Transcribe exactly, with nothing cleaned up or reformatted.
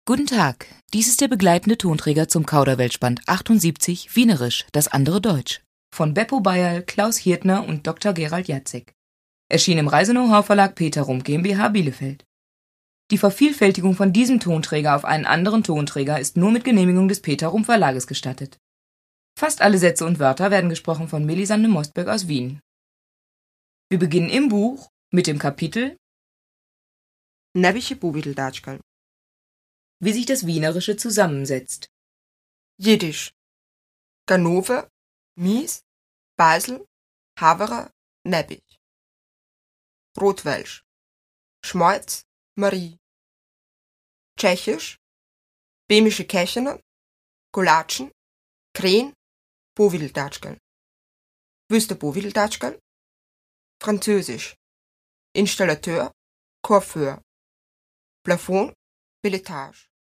Guten Tag, dies ist der begleitende Tonträger zum Kauderwelsch-Band achtundsiebzig, Wienerisch, das andere Deutsch, von Beppo Beierl, Klaus Hirdner und Doktor Gerald Jatzek. Erschien im Reise-Know-how-Verlag Peter Rump GmbH Bielefeld. Die Vervielfältigung von diesem Tonträger auf einen anderen Tonträger ist nur mit Genehmigung des Peter Rump Verlages gestattet. Fast alle Sätze und Wörter werden gesprochen von Melisande Mostberg aus Wien. Wir beginnen im Buch mit dem Kapitel Najviše povedeldačkal. Wie sich das Wienerische zusammensetzt. Jiddisch. Ganove, Mies, Basel, Havere, Nebbich. Rotwelsch. Schmalz, Marie. Tschechisch. Böhmische Kechene, Kolatschen, Krähen, Povedeldačkal. Wüste Povedeldačkal. Französisch. Installateur, Coiffeur. Plafond, Beletage.